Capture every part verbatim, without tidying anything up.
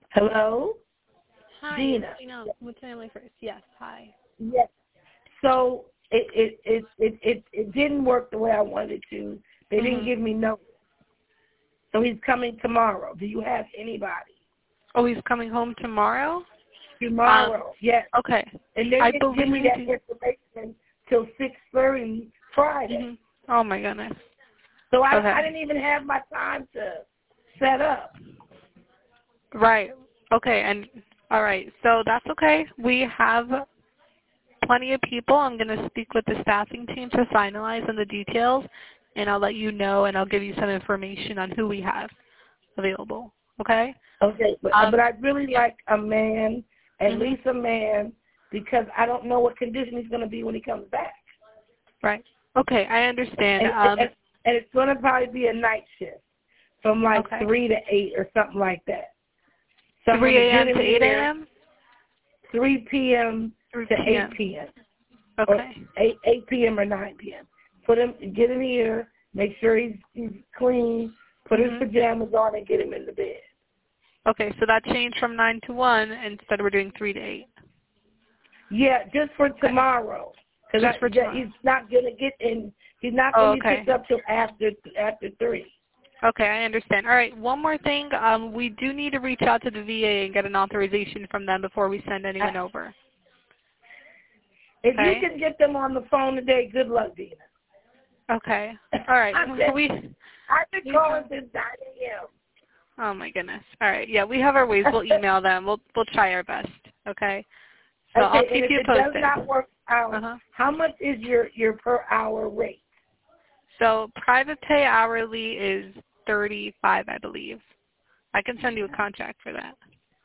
Hello? Hi, it's Gina. Gina with Family First. Yes, hi. Yes. So it it, it, it, it it didn't work the way I wanted to. They didn't Mhm. give me notice. So he's coming tomorrow. Do you have anybody? Oh, he's coming home tomorrow? Tomorrow, Um, yes. okay. And they I didn't give me believe that information till six thirty Friday. Mhm. Oh my goodness. So I, Okay. I didn't even have my time to set up. Right. Okay, and all right. So that's okay. We have plenty of people. I'm going to speak with the staffing team to finalize on the details, and I'll let you know, and I'll give you some information on who we have available. Okay? Okay, but Um, but I'd really like a man, at Mhm. least a man, because I don't know what condition he's going to be when he comes back. Right. Okay, I understand. And, Um, and, and it's going to probably be a night shift from like okay. three to eight or something like that. So I'm three going to get a.m. him to eight here a.m.? three p.m. three to p.m. eight p.m. or Okay. eight eight p.m. or nine p.m. Put him, get him here, make sure he's he's clean, put his Mhm. pajamas on, and get him in the bed. Okay, so that changed from nine to one. Instead, we're doing three to eight. Yeah, just for Okay. tomorrow, because Just for tomorrow. he's not going to get in. He's not Oh, going to be okay. picked up till after after three. Okay, I understand. All right, one more thing. Um, we do need to reach out to the V A and get an authorization from them before we send anyone I, over. if you Okay? can get them on the phone today, good luck, Dina. Okay. All right. I'm just, We. I've been we calling have, since nine a.m. oh my goodness. All right. Yeah, we have our ways. We'll email them. We'll we'll try our best. Okay. So Okay, I'll and keep if you it does posted. not work out, Uh huh. how much is your, your per hour rate? So private pay hourly is thirty-five, I believe. I can send you a contract for that.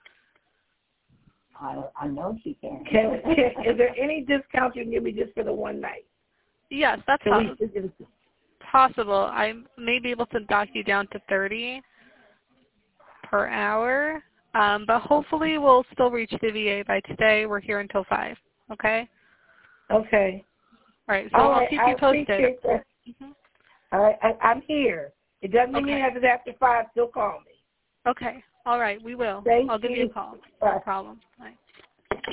I I know she can. Can, can, is there any discount you can give me just for the one night? Yes, that's So we, possible. Possible. I may be able to dock you down to thirty per hour, um, but hopefully we'll still reach the V A by today. We're here until five. Okay. okay. All right. So All I'll right, keep I you posted. appreciate that. Mm-hmm. All right, I, I'm here. It doesn't mean Okay. you have to after five. Still call me. Okay. All right. We will. Thank I'll give you you. a call. Bye. No problem. All right.